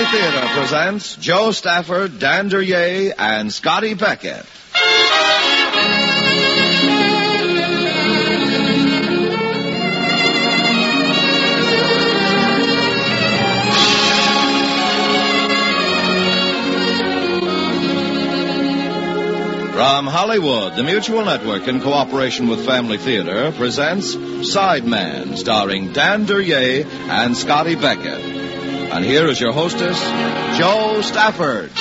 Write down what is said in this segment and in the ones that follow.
Family Theater presents Joe Stafford, Dan Duryea, and Scotty Beckett. From Hollywood, the Mutual Network, in cooperation with Family Theater, presents Sideman, starring Dan Duryea and Scotty Beckett. And here is your hostess, Joe Stafford.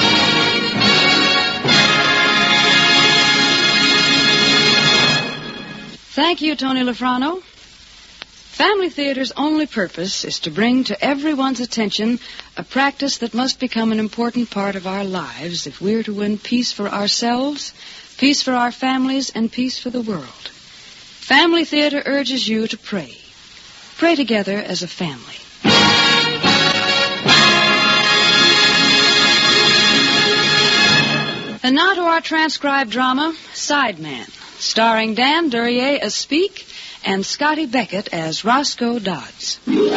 Thank you, Tony Lafrano. Family Theater's only purpose is to bring to everyone's attention a practice that must become an important part of our lives if we're to win peace for ourselves, peace for our families, and peace for the world. Family Theater urges you to pray. Pray together as a family. And now to our transcribed drama, Sideman, starring Dan Duryea as Speak and Scotty Beckett as Roscoe Dodds.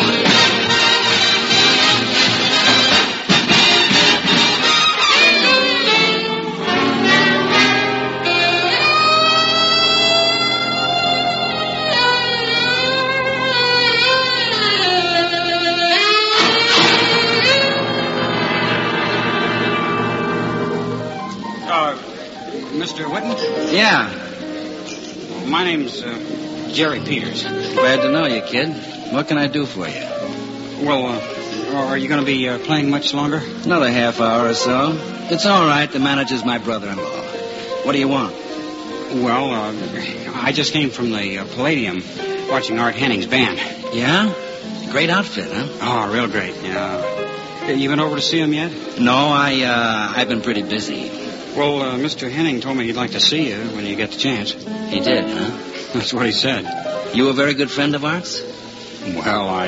Mr. Whitten? Yeah. My name's Jerry Peters. Glad to know you, kid. What can I do for you? Well, are you going to be playing much longer? Another half hour or so. It's all right. The manager's my brother-in-law. What do you want? Well, I just came from the Palladium watching Art Henning's band. Yeah? Great outfit, huh? Oh, real great, yeah. You been over to see him yet? No, I've been pretty busy. Well, Mr. Henning told me he'd like to see you when you get the chance. He did, huh? That's what he said. You a very good friend of Art's? Well,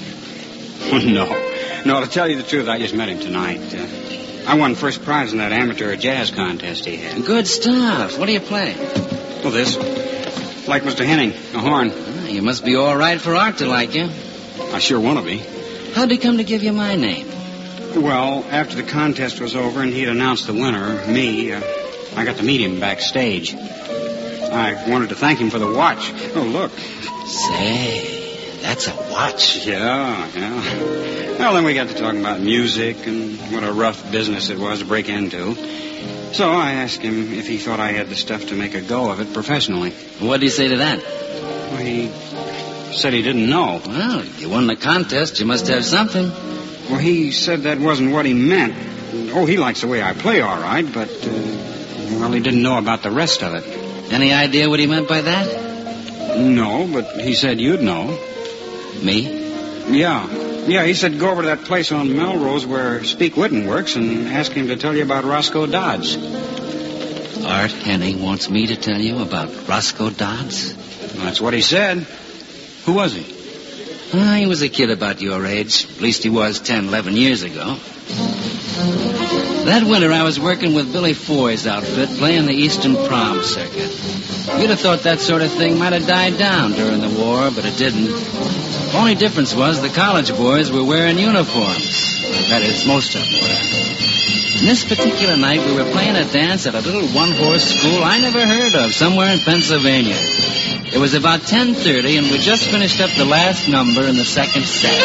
No, to tell you the truth, I just met him tonight. I won first prize in that amateur jazz contest he had. Good stuff. What do you play? Well, this. Like Mr. Henning, a horn. You must be all right for Art to like you. I sure want to be. How'd he come to give you my name? Well, after the contest was over and he'd announced the winner, me, I got to meet him backstage. I wanted to thank him for the watch. Oh, look. Say, that's a watch. Yeah. Well, then we got to talking about music and what a rough business it was to break into. So I asked him if he thought I had the stuff to make a go of it professionally. What'd he say to that? Well, he said he didn't know. Well, you won the contest. You must have something. Well, he said that wasn't what he meant. Oh, he likes the way I play, all right, but, well, he didn't know about the rest of it. Any idea what he meant by that? No, but he said you'd know. Me? Yeah, he said go over to that place on Melrose where Speak Whitten works and ask him to tell you about Roscoe Dodds. Art Henning wants me to tell you about Roscoe Dodds? Well, that's what he said. Who was he? He was a kid about your age. At least he was 10, 11 years ago. That winter, I was working with Billy Foy's outfit, playing the Eastern Prom circuit. You'd have thought that sort of thing might have died down during the war, but it didn't. Only difference was the college boys were wearing uniforms. That is, most of them were. And this particular night, we were playing a dance at a little one-horse school I never heard of, somewhere in Pennsylvania. It was about 10:30, and we just finished up the last number in the second set.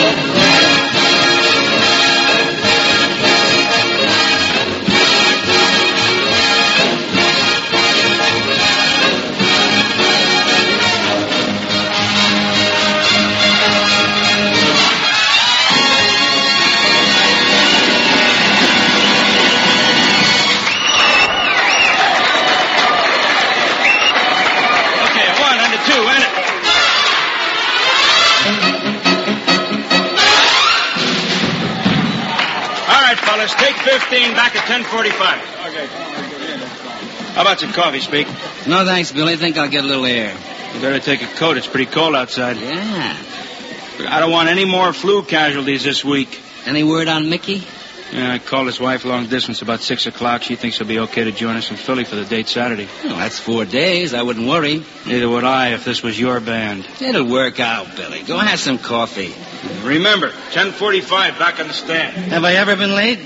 Let's take 15 back at 10:45. Okay. How about some coffee, Speak? No, thanks, Billy. Think I'll get a little air. You better take a coat. It's pretty cold outside. Yeah. I don't want any more flu casualties this week. Any word on Mickey? Yeah, I called his wife long distance about 6 o'clock. She thinks he'll be okay to join us in Philly for the date Saturday. Well, that's 4 days. I wouldn't worry. Neither would I if this was your band. It'll work out, Billy. Go have some coffee. Remember, 10:45 back on the stand. Have I ever been late?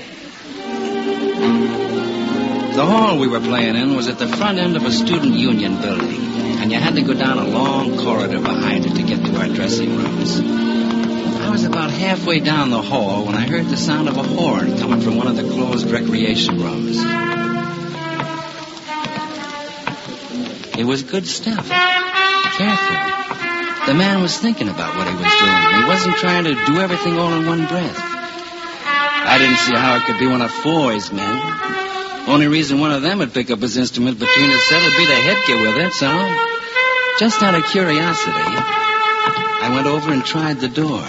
The hall we were playing in was at the front end of a student union building, and you had to go down a long corridor behind it to get to our dressing rooms. I was about halfway down the hall when I heard the sound of a horn coming from one of the closed recreation rooms. It was good stuff. Careful. The man was thinking about what he was doing. He wasn't trying to do everything all in one breath. I didn't see how it could be one of Foy's men. Only reason one of them would pick up his instrument between his set would be to hit you with it, so just out of curiosity, I went over and tried the door.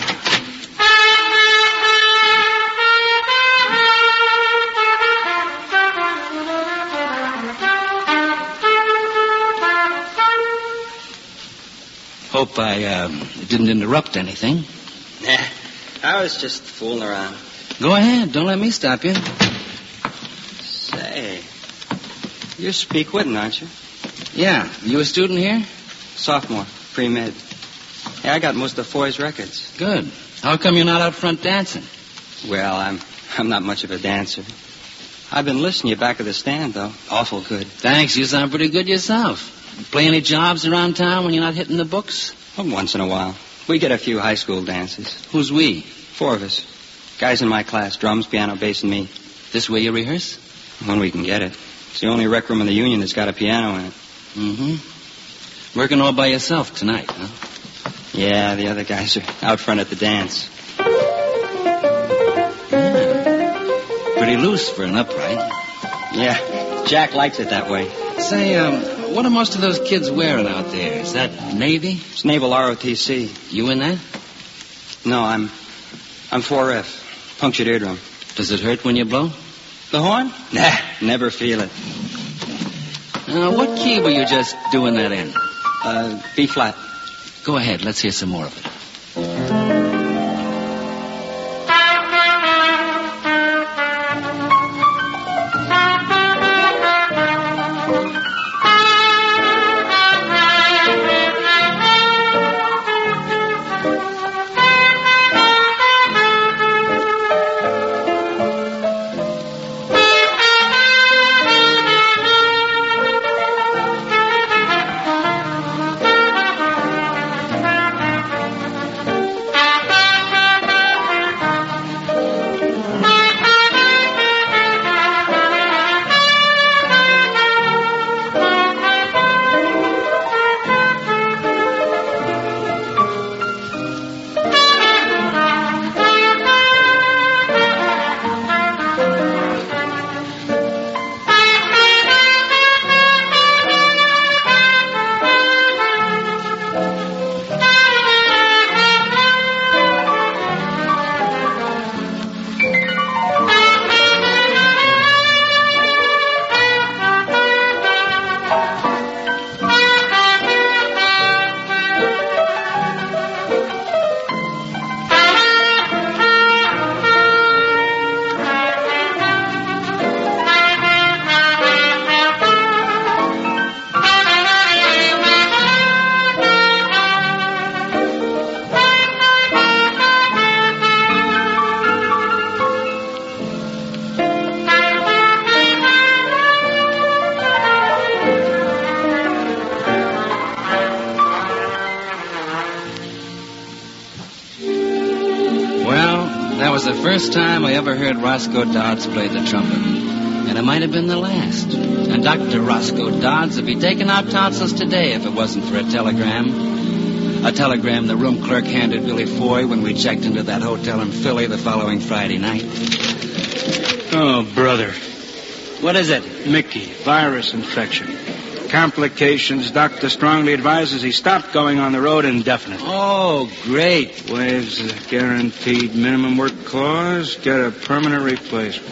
Hope I didn't interrupt anything. Nah, I was just fooling around. Go ahead. Don't let me stop you. Say, you're Speak Witten, aren't you? Yeah. You a student here? Sophomore, pre-med. Yeah, I got most of Foy's records. Good. How come you're not out front dancing? Well, I'm not much of a dancer. I've been listening to you back of the stand, though. Awful good. Thanks. You sound pretty good yourself. Play any jobs around town when you're not hitting the books? Well, once in a while. We get a few high school dances. Who's we? 4 of us. Guys in my class, drums, piano, bass, and me. This way you rehearse? When we can get it. It's the only rec room in the union that's got a piano in it. Mm-hmm. Working all by yourself tonight, huh? Yeah, the other guys are out front at the dance. Yeah. Pretty loose for an upright. Yeah, Jack likes it that way. Say, what are most of those kids wearing out there? Is that Navy? It's Naval ROTC. You in that? No, I'm 4F. Punctured eardrum. Does it hurt when you blow? The horn? Nah, never feel it. What key were you just doing that in? B flat. Go ahead. Let's hear some more of it. The first time I ever heard Roscoe Dodds play the trumpet. And it might have been the last. And Dr. Roscoe Dodds would be taking out tonsils today if it wasn't for a telegram. A telegram the room clerk handed Billy Foy when we checked into that hotel in Philly the following Friday night. Oh, brother. What is it? Mickey, virus infection. Complications. Doctor strongly advises he stop going on the road indefinitely. Oh, great. Waives the guaranteed minimum work clause. Get a permanent replacement.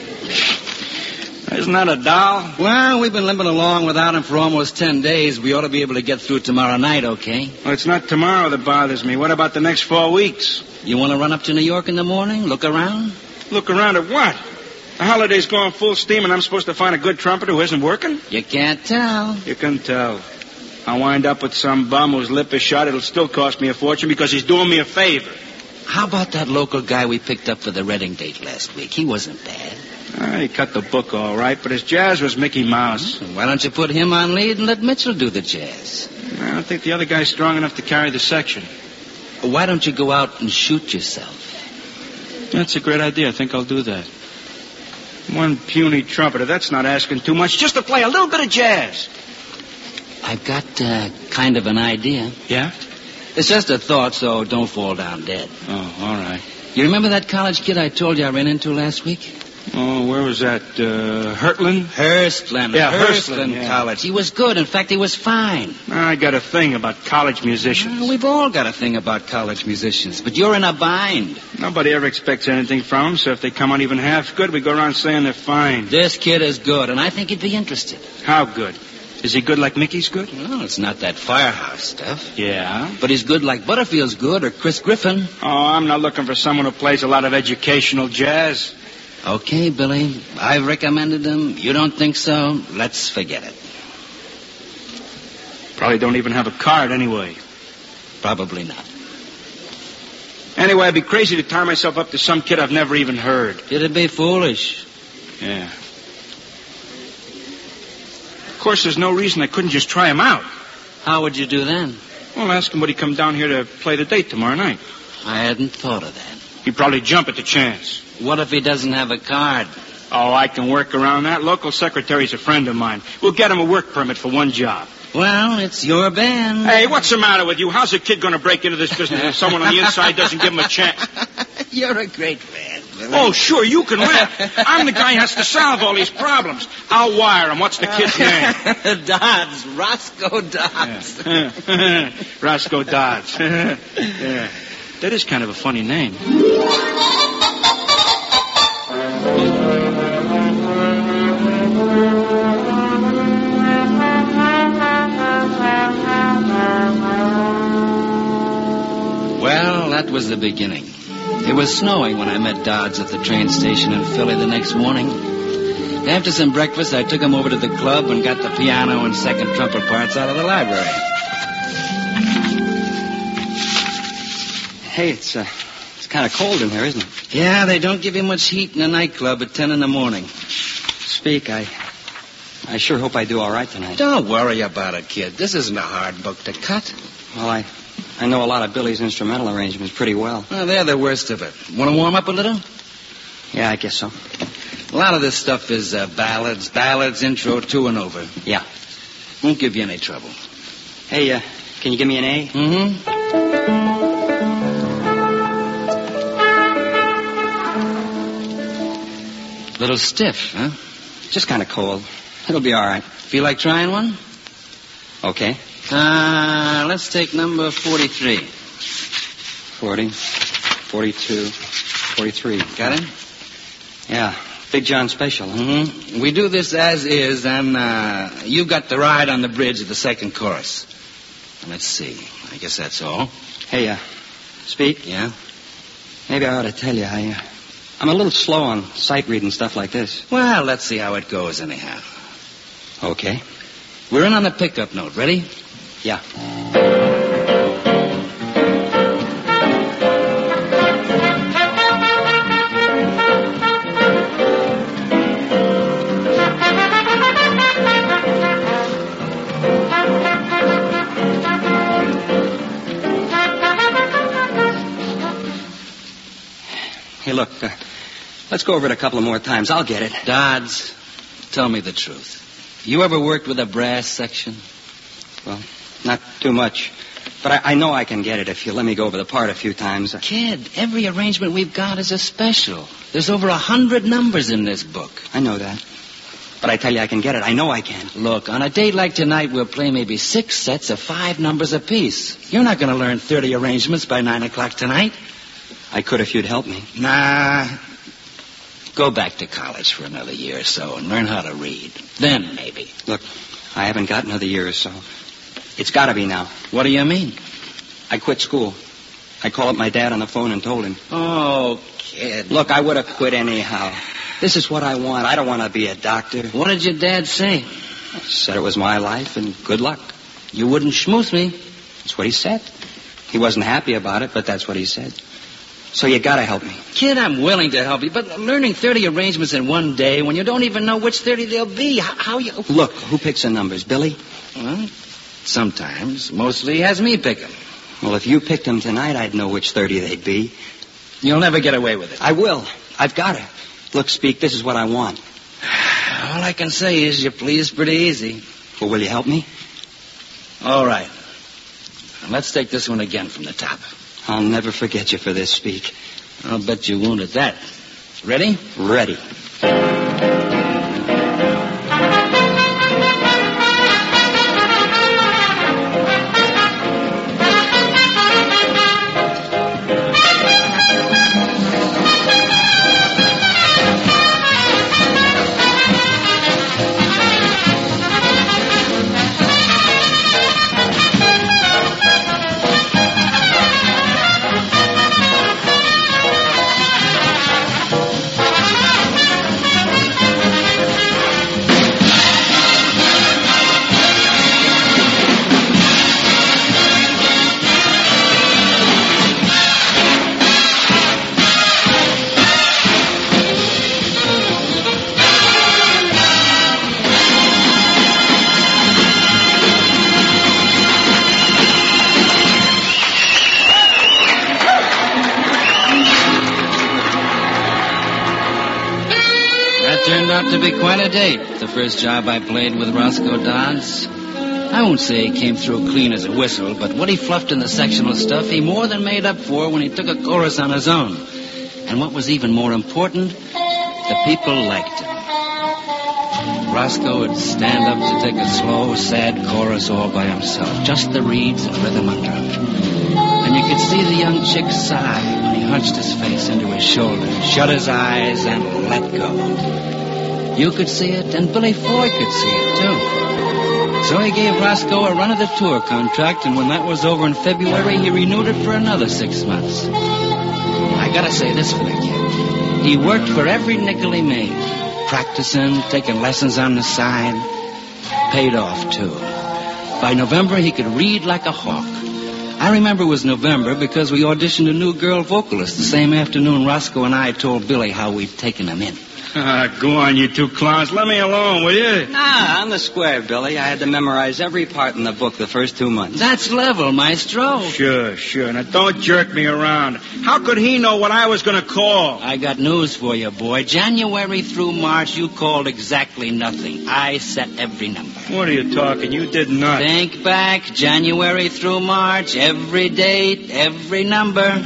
Isn't that a doll? Well, we've been limping along without him for almost 10 days. We ought to be able to get through tomorrow night, okay? Well, it's not tomorrow that bothers me. What about the next 4 weeks? You want to run up to New York in the morning? Look around? Look around at what? The holiday's going full steam, and I'm supposed to find a good trumpeter who isn't working? You can't tell. You can tell. I'll wind up with some bum whose lip is shut. It'll still cost me a fortune because he's doing me a favor. How about that local guy we picked up for the Reading date last week? He wasn't bad. He cut the book all right, but his jazz was Mickey Mouse. Why don't you put him on lead and let Mitchell do the jazz? I don't think the other guy's strong enough to carry the section. Why don't you go out and shoot yourself? That's a great idea. I think I'll do that. One puny trumpeter, that's not asking too much. Just to play a little bit of jazz. I've got kind of an idea. Yeah? It's just a thought, so don't fall down dead. Oh, all right. You remember that college kid I told you I ran into last week? Oh, where was that? Hurtland? Hurstland. Yeah, Hurstland yeah. College. He was good. In fact, he was fine. I got a thing about college musicians. We've all got a thing about college musicians, but you're in a bind. Nobody ever expects anything from them, so if they come out even half good, we go around saying they're fine. This kid is good, and I think he'd be interested. How good? Is he good like Mickey's good? Well, it's not that firehouse stuff. Yeah? But he's good like Butterfield's good or Chris Griffin. Oh, I'm not looking for someone who plays a lot of educational jazz. Okay, Billy. I've recommended him. You don't think so? Let's forget it. Probably don't even have a card anyway. Probably not. Anyway, I'd be crazy to tie myself up to some kid I've never even heard. It'd be foolish. Yeah. Of course, there's no reason I couldn't just try him out. How would you do then? Well, ask him would he come down here to play the date tomorrow night. I hadn't thought of that. He'd probably jump at the chance. What if he doesn't have a card? Oh, I can work around that. Local secretary's a friend of mine. We'll get him a work permit for one job. Well, it's your band. Hey, what's the matter with you? How's a kid going to break into this business if someone on the inside doesn't give him a chance? You're a great man, Billy. Oh, sure, you can laugh. I'm the guy who has to solve all these problems. I'll wire him. What's the kid's name? Dodds. Roscoe Dodds. Yeah. Roscoe Dodds. Yeah. That is kind of a funny name. Well, that was the beginning. It was snowing when I met Dodds at the train station in Philly the next morning. After some breakfast, I took him over to the club and got the piano and second trumpet parts out of the library. Hey, it's kind of cold in here, isn't it? Yeah, they don't give you much heat in a nightclub at 10 in the morning. Speak, I sure hope I do all right tonight. Don't worry about it, kid. This isn't a hard book to cut. Well, I know a lot of Billy's instrumental arrangements pretty well. Well, they're the worst of it. Want to warm up a little? Yeah, I guess so. A lot of this stuff is ballads, intro, to and over. Yeah. Won't give you any trouble. Hey, can you give me an A? Mm-hmm. Little stiff, huh? Just kind of cold. It'll be all right. Feel like trying one? Okay. Let's take number 43. 40, 42, 43. Got it? Yeah. Big John special, huh? Mm-hmm. We do this as is, and you got the ride on the bridge of the second chorus. Let's see. I guess that's all. Hey, Speak? Yeah? Maybe I ought to tell you, I'm a little slow on sight reading stuff like this. Well, let's see how it goes anyhow. Okay. We're in on the pickup note. Ready? Yeah. Hey, look, let's go over it a couple of more times. I'll get it. Dodds, tell me the truth. You ever worked with a brass section? Well, not too much. But I know I can get it if you let me go over the part a few times. Kid, every arrangement we've got is a special. There's over 100 numbers in this book. I know that. But I tell you I can get it. I know I can. Look, on a date like tonight, we'll play maybe 6 sets of 5 numbers apiece. You're not going to learn 30 arrangements by 9 o'clock tonight. I could if you'd help me. Nah. Go back to college for another year or so and learn how to read. Then, maybe. Look, I haven't got another year or so. It's got to be now. What do you mean? I quit school. I called up my dad on the phone and told him. Oh, kid. Look, I would have quit anyhow. This is what I want. I don't want to be a doctor. What did your dad say? Said it was my life and good luck. You wouldn't schmooze me. That's what he said. He wasn't happy about it, but that's what he said. So you gotta help me. Kid, I'm willing to help you, but learning 30 arrangements in one day when you don't even know which 30 they'll be, how you... Look, who picks the numbers, Billy? Well, sometimes. Mostly has me pick them. Well, if you picked them tonight, I'd know which 30 they'd be. You'll never get away with it. I will. I've got to. Look, Speak, this is what I want. All I can say is you please pretty easy. Well, will you help me? All right. Now, let's take this one again from the top. I'll never forget you for this, Speak. I'll bet you won't at that. Ready? Ready. Turned out to be quite a date, the first job I played with Roscoe Dodds. I won't say he came through clean as a whistle, but what he fluffed in the sectional stuff, he more than made up for when he took a chorus on his own. And what was even more important, the people liked him. Roscoe would stand up to take a slow, sad chorus all by himself, just the reeds and rhythm under him. And you could see the young chick sigh when he hunched his face into his shoulder, shut his eyes, and let go. You could see it, and Billy Foy could see it, too. So he gave Roscoe a run of the tour contract, and when that was over in February, he renewed it for another 6 months. I gotta say this for the kid. He worked for every nickel he made, practicing, taking lessons on the side. Paid off, too. By November, he could read like a hawk. I remember it was November because we auditioned a new girl vocalist the same afternoon Roscoe and I told Billy how we'd taken him in. Go on, you two clowns. Let me alone, will you? Nah, on the square, Billy. I had to memorize every part in the book the first 2 months. That's level, maestro. Sure. Now, don't jerk me around. How could he know what I was going to call? I got news for you, boy. January through March, you called exactly nothing. I set every number. What are you talking? You did not. Think back. January through March, every date, every number.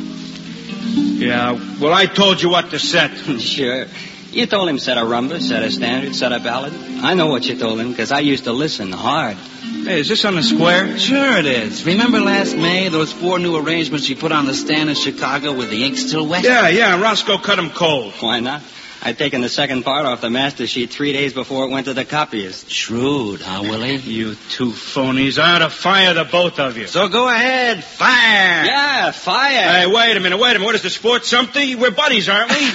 Yeah, well, I told you what to set. Sure. You told him set a rumba, set a standard, set a ballad. I know what you told him, because I used to listen hard. Hey, is this on the square? Sure it is. Remember last May, those 4 new arrangements you put on the stand in Chicago with the ink still wet? Yeah, Roscoe cut him cold. Why not? I'd taken the second part off the master sheet 3 days before it went to the copyist. Shrewd, huh, Willie? You two phonies. I ought to fire the both of you. So go ahead, fire! Yeah, fire! Hey, wait a minute. What is the sport, something? We're buddies, aren't we?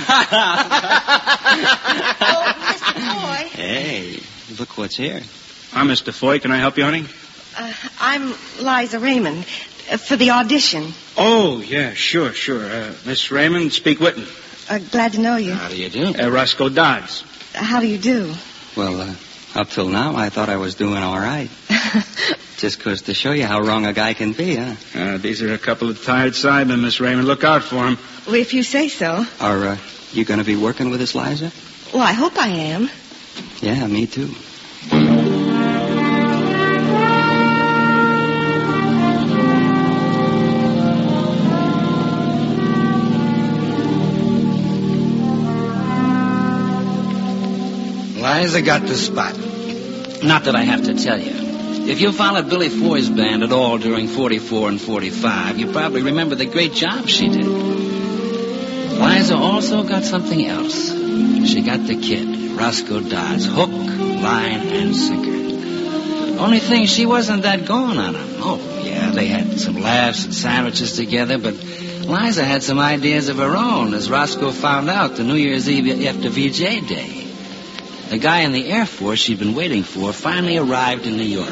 Oh, Mr. Foy. Hey, look what's here. I'm Mr. Foy. Can I help you, honey? I'm Liza Raymond for the audition. Oh, yeah, sure. Miss Raymond, Speak Whitten. Glad to know you. How do you do? Roscoe Dodds. How do you do? Well, up till now, I thought I was doing all right. Just goes to show you how wrong a guy can be, huh? These are a couple of tired sidemen, Miss Raymond. Look out for them. Well, if you say so. Are you going to be working with us, Liza? Well, I hope I am. Yeah, me too. Liza got the spot. Not that I have to tell you. If you followed Billy Foy's band at all during 44 and 45, you probably remember the great job she did. Liza also got something else. She got the kid, Roscoe Dodds, hook, line, and sinker. Only thing, she wasn't that gone on him. Oh, Yeah, they had some laughs and sandwiches together, but Liza had some ideas of her own as Roscoe found out the New Year's Eve after VJ Day. The guy in the Air Force she'd been waiting for finally arrived in New York.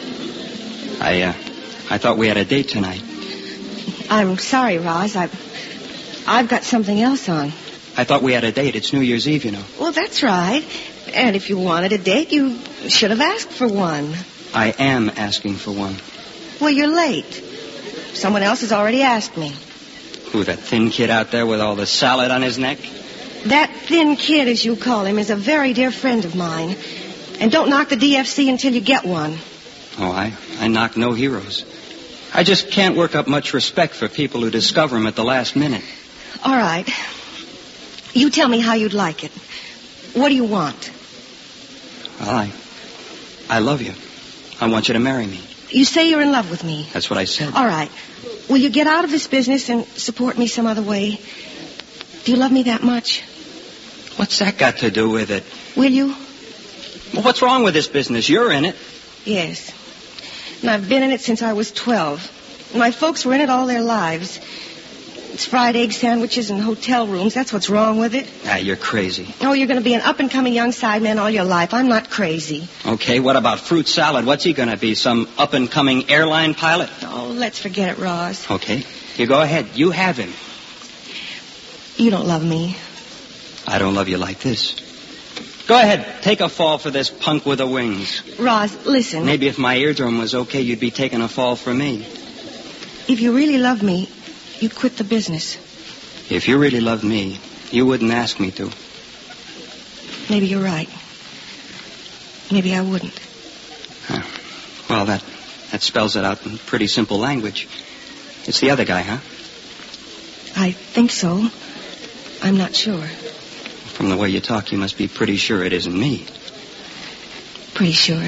I thought we had a date tonight. I'm sorry, Roz. I've got something else on. I thought we had a date. It's New Year's Eve, you know. Well, that's right. And if you wanted a date, you should have asked for one. I am asking for one. Well, you're late. Someone else has already asked me. Who, that thin kid out there with all the salad on his neck? That thin kid, as you call him, is a very dear friend of mine. And don't knock the DFC until you get one. Oh, I knock no heroes. I just can't work up much respect for people who discover him at the last minute. All right. You tell me how you'd like it. What do you want? Well, I love you. I want you to marry me. You say you're in love with me. That's what I said. All right. Will you get out of this business and support me some other way? Do you love me that much? What's that got to do with it? Will you? Well, what's wrong with this business? You're in it. Yes. And I've been in it since I was 12. My folks were in it all their lives. It's fried egg sandwiches and hotel rooms. That's what's wrong with it. Ah, you're crazy. Oh, you're going to be an up-and-coming young sideman all your life. I'm not crazy. Okay, what about fruit salad? What's he going to be, some up-and-coming airline pilot? Oh, let's forget it, Roz. Okay, you go ahead. You have him. You don't love me. I don't love you like this. Go ahead, take a fall for this punk with the wings. Roz, listen. Maybe if my eardrum was okay, you'd be taking a fall for me. If you really love me, you'd quit the business. If you really loved me, you wouldn't ask me to. Maybe you're right. Maybe I wouldn't. Well, that spells it out in pretty simple language. It's the other guy, huh? I think so. I'm not sure. From the way you talk, you must be pretty sure it isn't me. Pretty sure.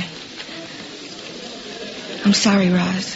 I'm sorry, Roz.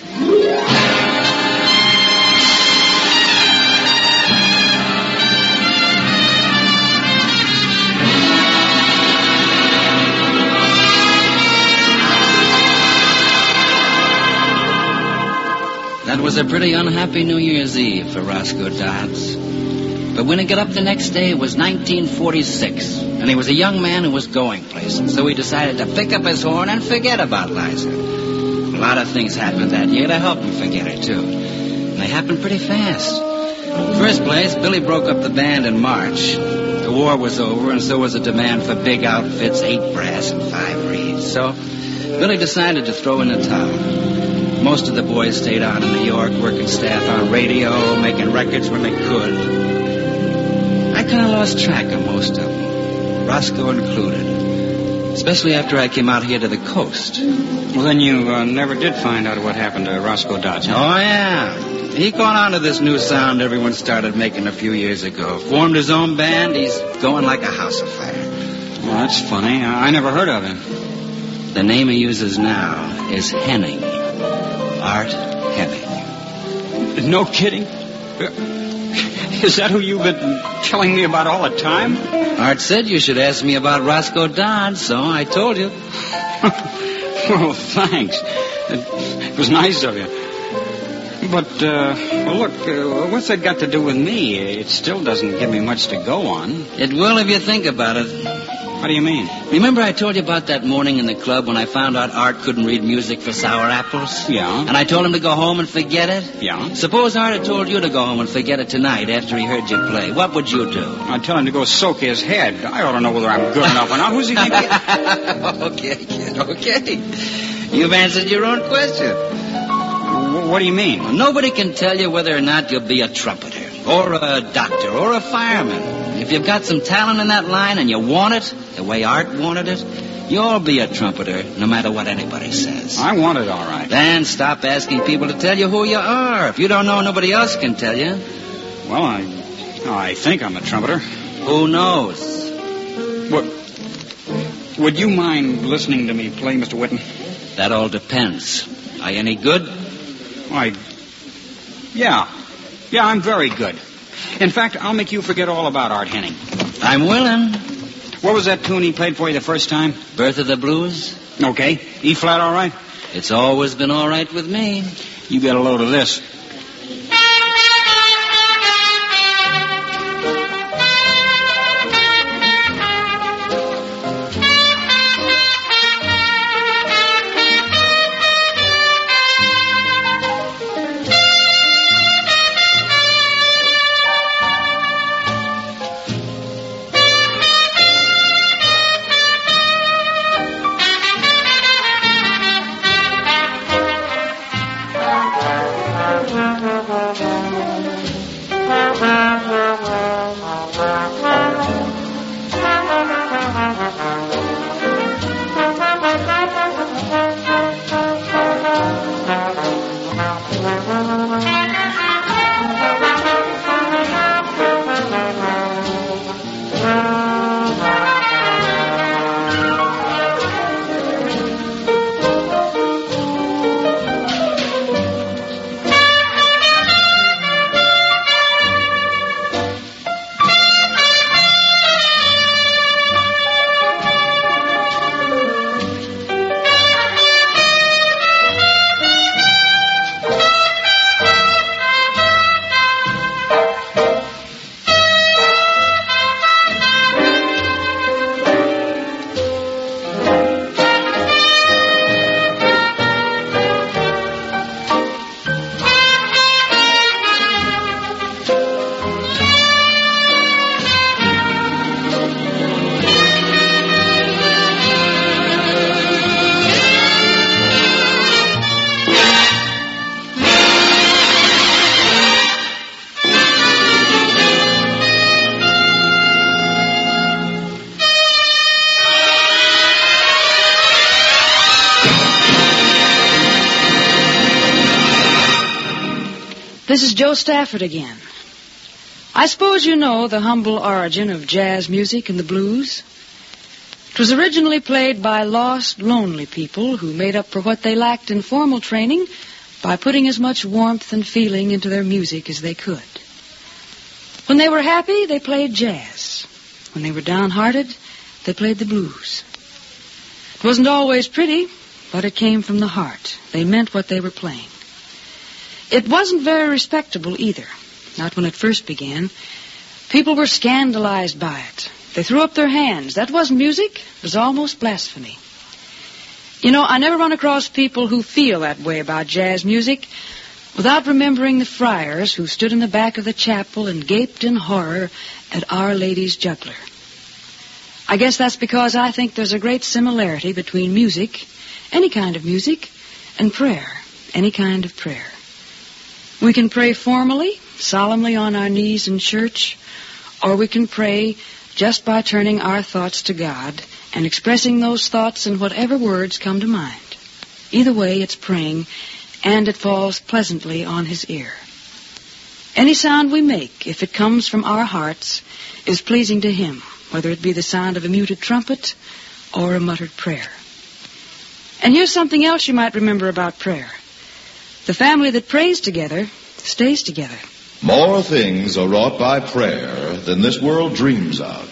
That was a pretty unhappy New Year's Eve for Roscoe Dodds. But when he got up the next day, it was 1946, and he was a young man who was going places, so he decided to pick up his horn and forget about Liza. A lot of things happened that year to help him forget her, too. And they happened pretty fast. First place, Billy broke up the band in March. The war was over, and so was the demand for big outfits, 8 brass and 5 reeds. So Billy decided to throw in the towel. Most of the boys stayed on in New York, working staff on radio, making records when they could. I kind of lost track of most of them, Roscoe included, especially after I came out here to the coast. Well, then you never did find out what happened to Roscoe Dodds, huh? Oh, yeah. He caught on to this new sound everyone started making a few years ago. Formed his own band. He's going like a house afire. Well, that's funny. I never heard of him. The name he uses now is Henning. Art Henning. No kidding? Is that who you've been telling me about all the time? Art said you should ask me about Roscoe Dodds, so I told you. Well, thanks. It was nice of you. But, well, look, what's that got to do with me? It still doesn't give me much to go on. It will if you think about it. What do you mean? Remember I told you about that morning in the club when I found out Art couldn't read music for sour apples? Yeah. And I told him to go home and forget it? Yeah. Suppose Art had told you to go home and forget it tonight after he heard you play. What would you do? I'd tell him to go soak his head. I ought to know whether I'm good enough or not. Who's he think? Okay, kid, okay. You've answered your own question. What do you mean? Well, nobody can tell you whether or not you'll be a trumpeter, or a doctor, or a fireman. If you've got some talent in that line and you want it, the way Art wanted it, you'll be a trumpeter, no matter what anybody says. I want it, all right. Then stop asking people to tell you who you are. If you don't know, nobody else can tell you. Well, I think I'm a trumpeter. Who knows? Would you mind listening to me play, Mr. Whitten? That all depends. Are you any good? Yeah, I'm very good. In fact, I'll make you forget all about Art Henning. I'm willing. What was that tune he played for you the first time? Birth of the Blues? Okay. E-flat all right? It's always been all right with me. You get a load of this. This is Joe Stafford again. I suppose you know the humble origin of jazz music and the blues. It was originally played by lost, lonely people who made up for what they lacked in formal training by putting as much warmth and feeling into their music as they could. When they were happy, they played jazz. When they were downhearted, they played the blues. It wasn't always pretty, but it came from the heart. They meant what they were playing. It wasn't very respectable either, not when it first began. People were scandalized by it. They threw up their hands. That wasn't music. It was almost blasphemy. You know, I never run across people who feel that way about jazz music without remembering the friars who stood in the back of the chapel and gaped in horror at Our Lady's juggler. I guess that's because I think there's a great similarity between music, any kind of music, and prayer, any kind of prayer. We can pray formally, solemnly on our knees in church, or we can pray just by turning our thoughts to God and expressing those thoughts in whatever words come to mind. Either way, it's praying, and it falls pleasantly on His ear. Any sound we make, if it comes from our hearts, is pleasing to Him, whether it be the sound of a muted trumpet or a muttered prayer. And here's something else you might remember about prayer. The family that prays together stays together. More things are wrought by prayer than this world dreams of.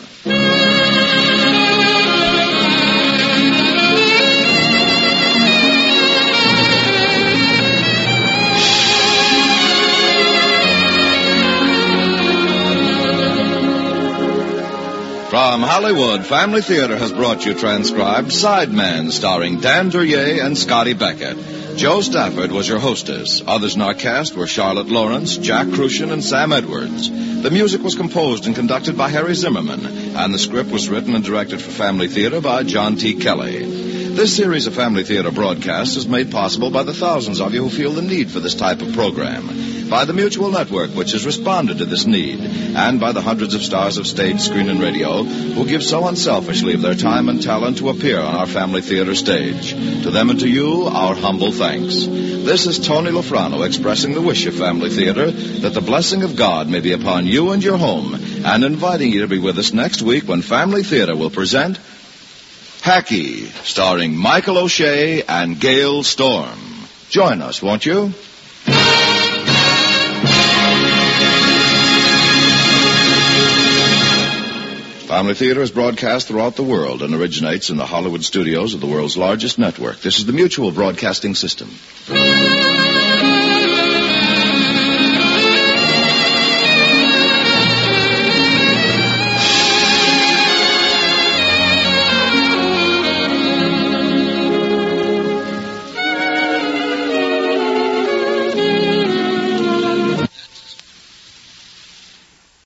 From Hollywood, Family Theater has brought you transcribed Sideman, starring Dan Duryea and Scotty Beckett. Joe Stafford was your hostess. Others in our cast were Charlotte Lawrence, Jack Crucian, and Sam Edwards. The music was composed and conducted by Harry Zimmerman, and the script was written and directed for Family Theater by John T. Kelly. This series of Family Theater broadcasts is made possible by the thousands of you who feel the need for this type of program, by the Mutual Network, which has responded to this need, and by the hundreds of stars of stage, screen, and radio who give so unselfishly of their time and talent to appear on our Family Theater stage. To them and to you, our humble thanks. This is Tony Lofrano expressing the wish of Family Theater that the blessing of God may be upon you and your home, and inviting you to be with us next week when Family Theater will present Hackey, starring Michael O'Shea and Gail Storm. Join us, won't you? Family Theater is broadcast throughout the world and originates in the Hollywood studios of the world's largest network. This is the Mutual Broadcasting System.